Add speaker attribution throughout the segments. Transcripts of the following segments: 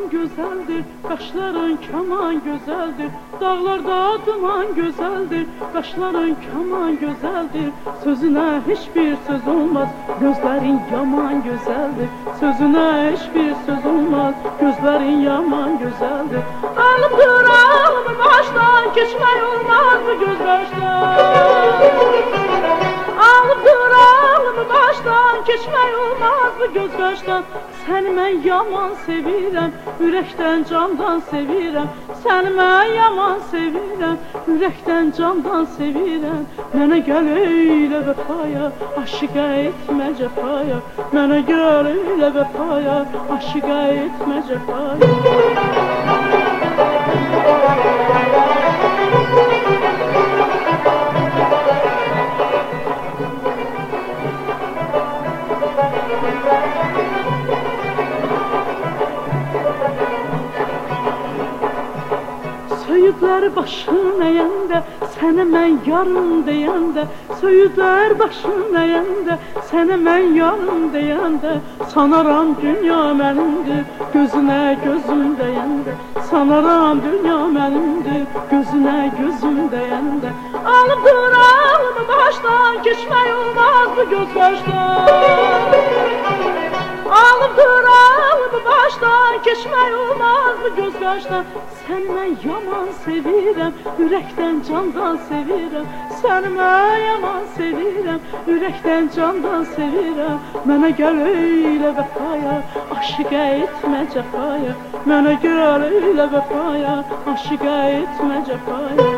Speaker 1: gözəldir, qaşların kaman gözəldir. Dağlarda duman gözəldir, qaşların kaman gözəldir. Sözünə heç bir söz olmaz, gözlərin yaman gözəldir. Sözünə heç bir söz olmaz, gözlərin yaman gözəldir. Alıbdır alımı başdan, keçmək olmaz bu göz başdan. Alıbdır alımı başdan, keçmək olmaz bu göz başdan. Səni mən yaman sevirəm, ürəkdən candan sevirəm. Səni mən yaman sevirəm, ürəkdən candan sevirəm. Mənə gəl eylə vəfaya, aşiqə etmə cəfaya. Mənə gəl eylə vəfaya, aşiqə etmə cəfaya. Söyüdlər başın əyəndə, sənə mən yarım deyəndə. Söyüdlər başın əyəndə, sənə mən yarım deyəndə. Sanaram dünya mənimdir, gözünə gözüm deyəndə. Sanaram dünya mənimdir, gözünə gözüm deyəndə. Alıbdır alımı başdan, keçmək olmaz bu göz başdan. Alıbdır alımı başdan, keçmək olmaz bu göz başdan. Səni mən yaman sevirəm, ürəkdən candan sevirəm. Səni mən yaman sevirəm, ürəkdən candan sevirəm. Mənə gəl eylə vəfaya, aşiqə etmə cəfaya. Mənə gəl eylə vəfaya, aşiqə etmə cəfaya.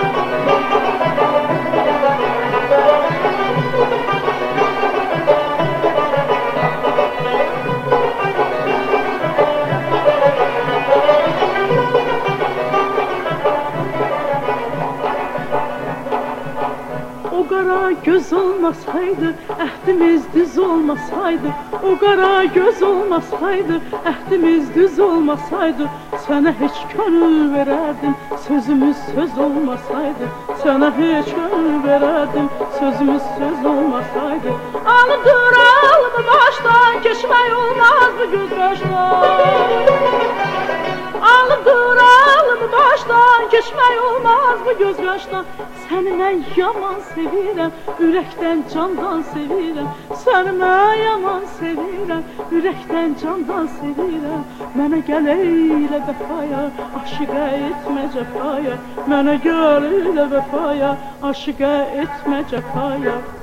Speaker 1: O qara göz olmasaydı, əhdimiz düz olmasaydı. O qara göz olmasaydı, əhdimiz düz olmasaydı. Sənə heç könül verərdim, sözümüz söz olmasaydı. Sənə heç könül verərdim, sözümüz söz olmasaydı. Alıbdır alımı başdan, keçmək olmaz bu göz başdan. Alıbdır alımı başdan, keçmək olmaz bu göz başdan. Səni mən yaman sevirəm, ürəkdən candan sevirəm. Səni mən yaman sevirəm, ürəkdən candan sevirəm. Mənə gəl eylə vəfaya, aşiqə etmə cəfaya. Mənə gəl eylə vəfaya, aşiqə etmə cəfaya.